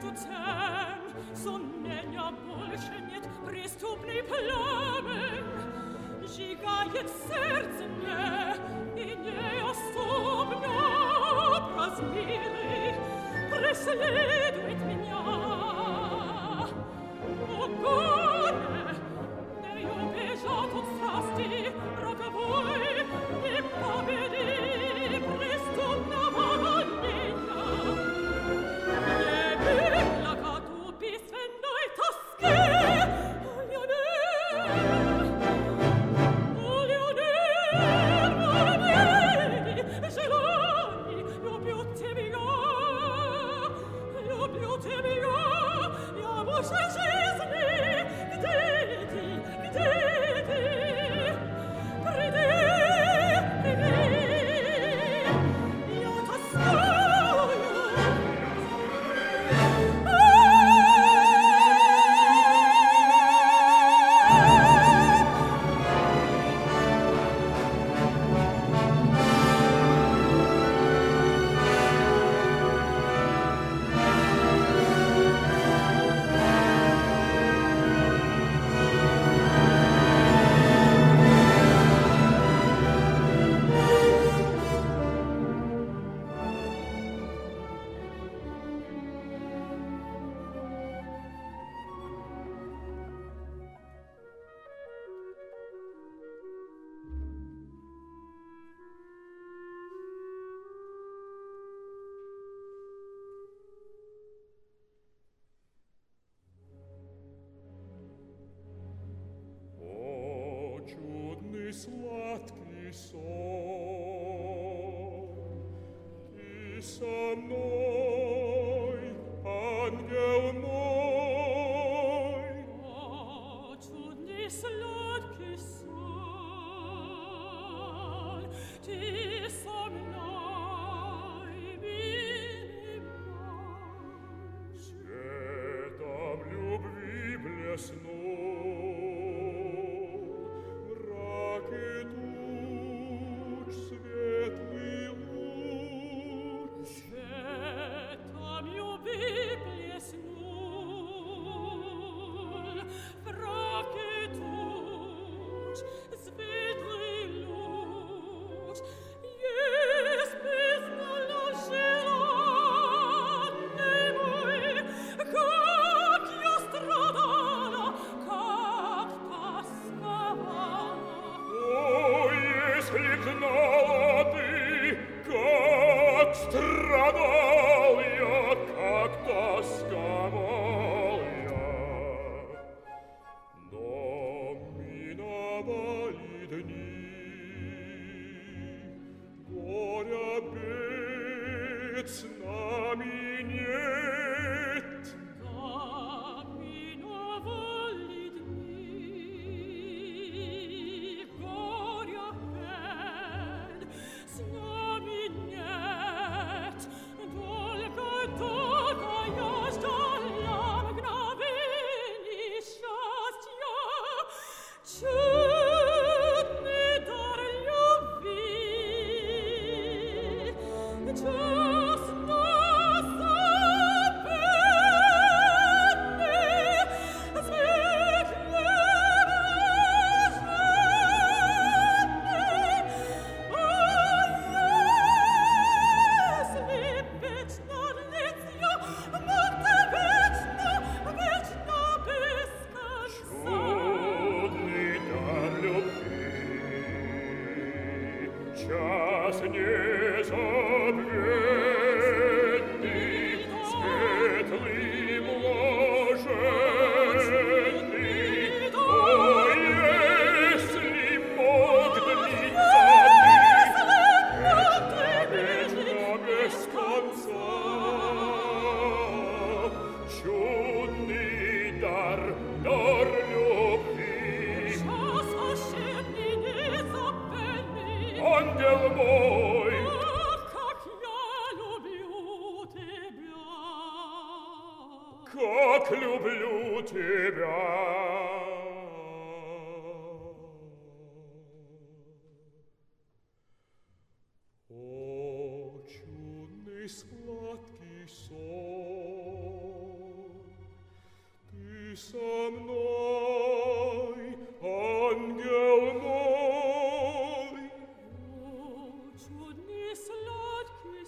Сладкий сон, ты со мной, ангел мой. О, чудный сладкий сон, ты со мной, милый мой. Светом любви блеснул страдал я, как тосковал я. Но миновали дни, горя бед с нами нет. Да, миновали дни, горя бед с нами нет. Долго я ждала мгновений счастья, чудный дар любви, честно забытый, светлый час незабвенный, светлый, блаженный. О, если мог длиться вечно без конца, чудный дар любви, час волшебный, незабвенный. ангел мой. Ах, как я люблю тебя! Как люблю тебя! О, чудный сладкий сон, со мной, ангел мой. О, чудный сладкий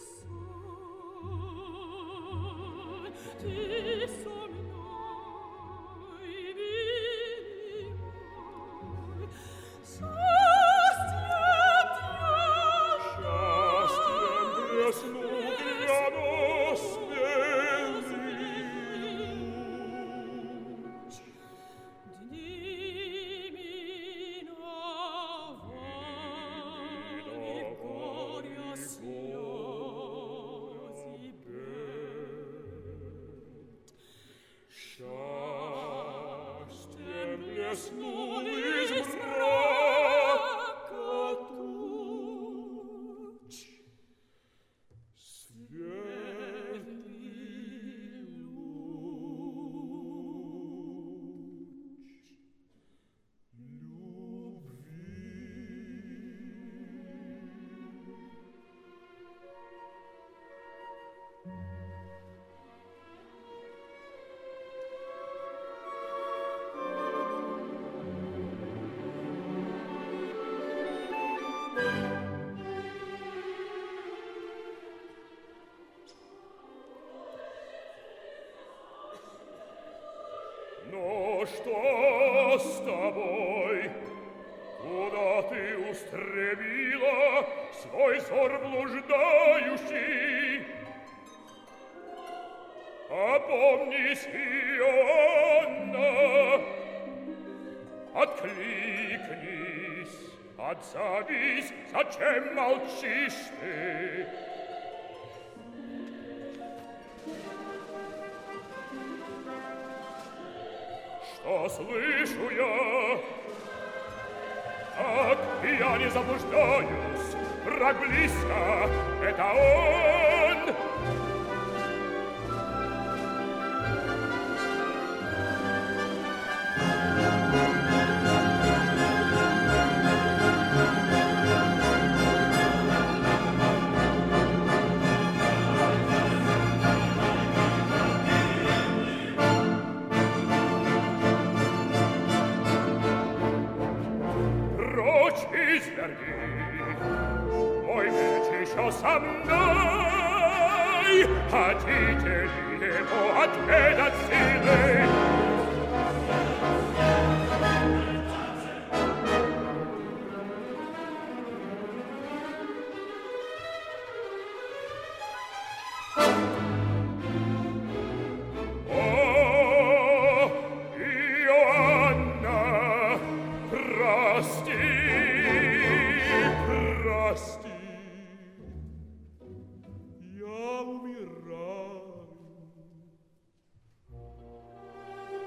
сон, ты со мной, милый мой, Счастьем блеснут для нас белый луч. дни миновали, горя слёзи бед. Счастьем блеснул из мрака туч светлый луч Ну, что с тобой? Куда ты устремила свой взор блуждающий? Опомнись, Иоанна, откликнись, отзовись, зачем молчишь ты? Что слышу я? Так, и я не заблуждаюсь. Враг близко, это он. Прочь изверги, мой меч еще со мной. Хотите ли его отведать силой? О, Иоанна, прости, прости, я умираю.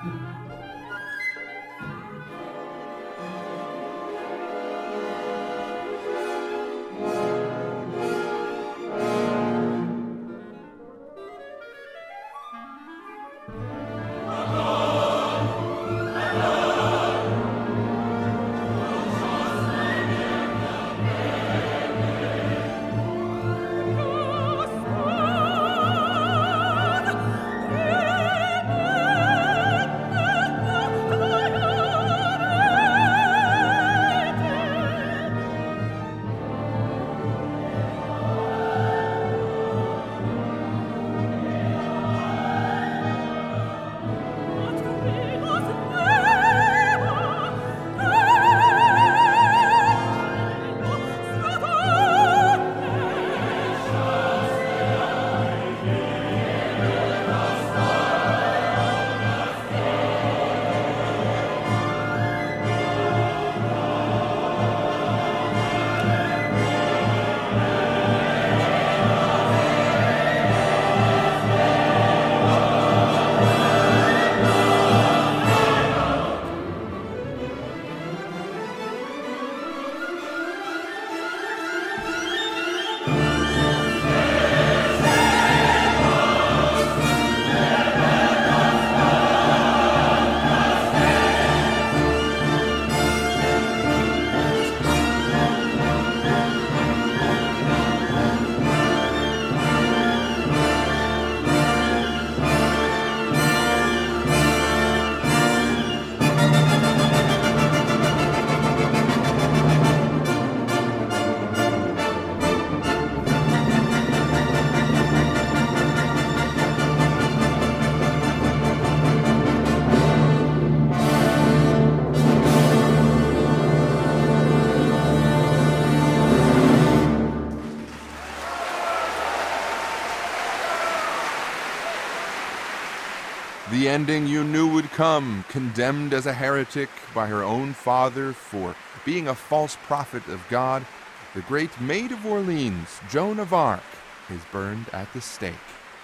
The ending you knew would come, condemned as a heretic by her own father for being a false prophet of God, the great Maid of Orleans, Joan of Arc, is burned at the stake.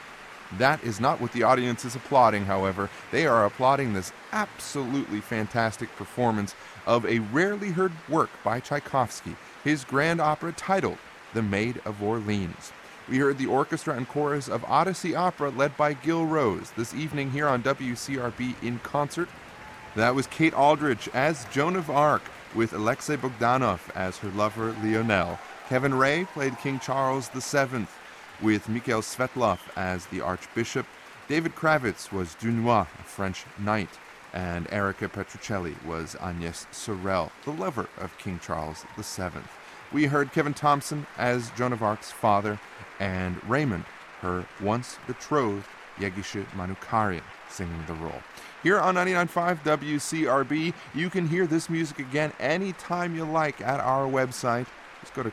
That is not what the audience is applauding, however. They are applauding this absolutely fantastic performance of a rarely heard work by Tchaikovsky, his grand opera titled The Maid of Orleans. We heard the orchestra and chorus of Odyssey Opera led by Gil Rose this evening here on WCRB in concert. That was Kate Aldrich as Joan of Arc with Alexei Bogdanov as her lover Lionel. Kevin Ray played King Charles VII with Mikhail Svetlov as the Archbishop. David Kravitz was Dunois, a French knight, and Erica Petruccelli was Agnès Sorel, the lover of King Charles VII. We heard Kevin Thompson as Joan of Arc's father, and Raymond, her once-betrothed Yegishe Manukarian, singing the role. Here on 99.5 WCRB, you can hear this music again anytime you like at our website. Just go to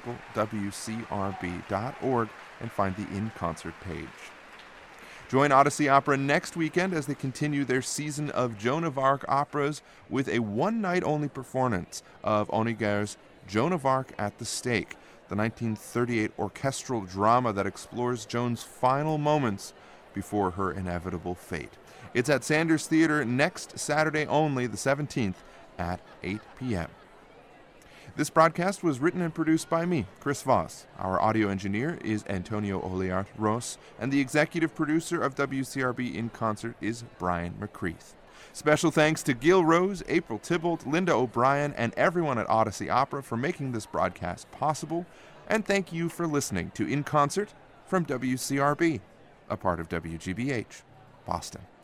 classicalwcrb.org and find the In-Concert page. Join Odyssey Opera next weekend as they continue their season of Joan of Arc operas with a one-night-only performance of Honegger's Joan of Arc at the Stake, the 1938 orchestral drama that explores Joan's final moments before her inevitable fate. It's at Sanders Theater next Saturday only, the 17th, at 8 p.m. This broadcast was written and produced by me, Chris Voss. Our audio engineer is Antonio Oliart Ross, and the executive producer of WCRB In Concert is Brian McCreath. Special thanks to Gil Rose, April Tybalt, Linda O'Brien, and everyone at Odyssey Opera for making this broadcast possible. And thank you for listening to In Concert from WCRB, a part of WGBH, Boston.